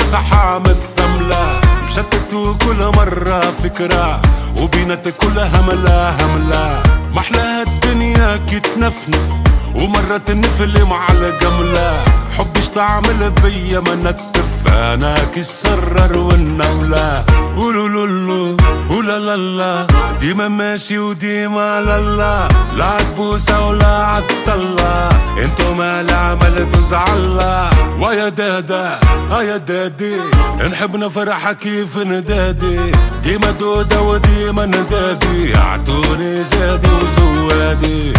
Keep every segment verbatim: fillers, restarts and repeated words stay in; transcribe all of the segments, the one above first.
صحة مالثملة، مشتت وكل مرة فكرة وبينات كلها هملة هملة. محلاها الدنيا كي تنفنف ومرة تنفل مع الجملة، حبش تعمل بيا منتف انا كي السرر والنولة. ولولولو ولالالا ديما ماشي وديما لالا، لا عتبوسة ولا عالطلة انتو ما لا عملتو زعلة. ويا دادا هيا دادي نحب نفرح كيف ندادي، ديما دودة وديما ندادي اعطوني زادي وزوادي.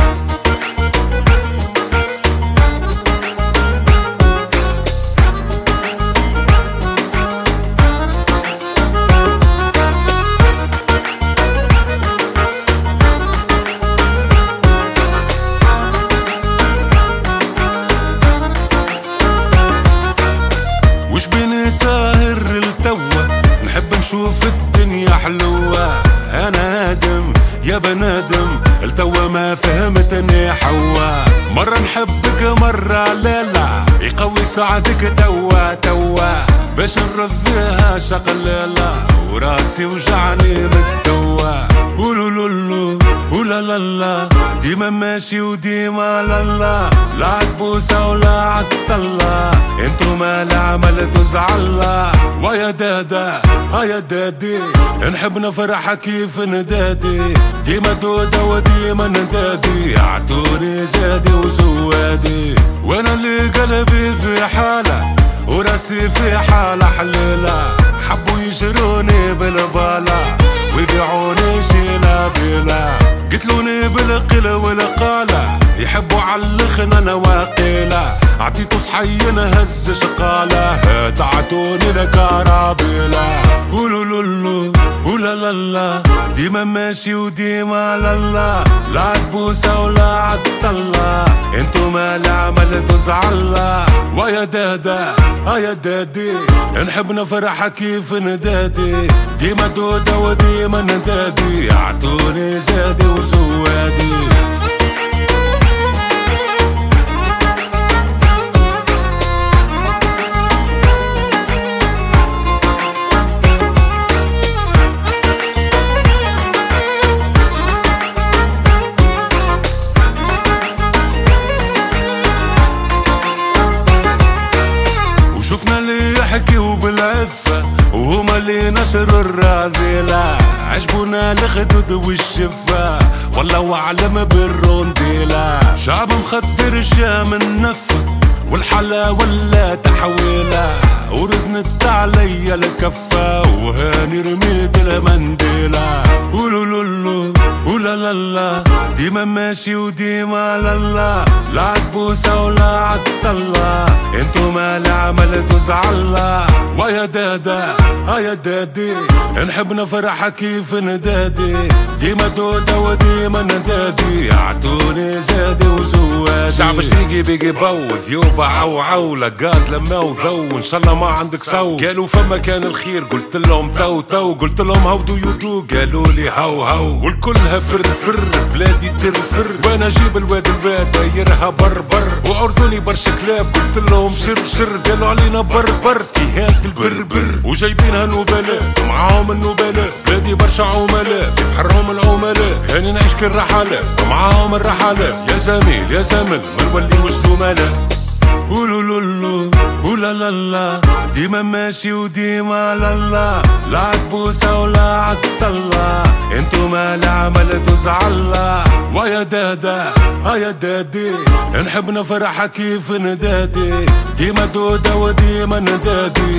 وش بيني ساهر التوة نحب نشوف الدنيا حلوة. انا ادم يا بنادم التوة ما فهمتني حوا، مرة نحبك مرة لا لا يقوي ساعدك توا توا باش نرضيها شقلالة وراسي وجعني بالتوا. ولولولو ولالالا ديما ماشي وديما لالا، لا عتبوسة ولا عالطلة انتو ما لا عملتو زعلة. ويا دادا هيا دادي نحب نفرح كيف ندادي، ديما دودة وديما ندادي اعطوني زادي وزوادي. وانا اللي قلبي في حالة وراسي في حالة حليلة، حبوا يشروني بالبالة ويبيعوني شيلة بلا، قتلوني بالقيل والقالة يحبوا علخنا انا واقيلة، عطيتو صحي نهز شقالة هات عطوني لكرابيلة. ولولولو ولالالا ديما ماشي وديما لالا، لا عتبوسة ولا عالطلة انتو ما لا عملتو زعلة. ويا دادا هيا دادي نحب نفرح كيف ندادي، ديما دودة وديما ندادي اعطوني زادي وزوادي. شفنا اللي يحكيو بالعفة وهما اللي نشروا الرذيلة، عجبونا الخدود والشفة والله اعلم بالرونديلة. شعب مخدر الشام النفة والحلا ولا تحويلة، ورزنت عليا الكفة وهاني رميت المنديلة. ولولولو ولالالا ديما ماشي وديما لالا، لا عتبوسة ولا عالطلة انتو ما لا عملتو زعلة. ويا دادا هيا دادي نحب نفرح كيف ندادي، ديما دودة وديما ندادي اعطوني زادي وزوادي. شعب شريقي بيجي بوذ يوبا عو عولة غاز لما وذو ان شاء الله ما عندك سو. قالوا فما كان الخير قلت لهم تو تو، قلت لهم هاو دو يو دو قالوا لي هاو هاو، والكلها فر فر بلادي ترفر وانا جيب الواد الواد دايرها بربر، واردني برشا كلاب قلت لهم شر شر قالوا علينا بربر تيهات البربر، وجايبينها نوبلاء معاهم النوبلاء بلادي برشا عملاء في بحرهم العملاء، هاني نعيش كالرحالة معاهم الرحالة. يا زميل يا زمل ما نوليوش زملاء. ولولولو ولالالا ديما ماشي وديما لالا، لا عتبوسة ولا عالطلة انتو ما لا عملتو زعلة. ويا دادا هيا دادي نحب نفرح كيف ندادي، ديما دودة وديما ندادي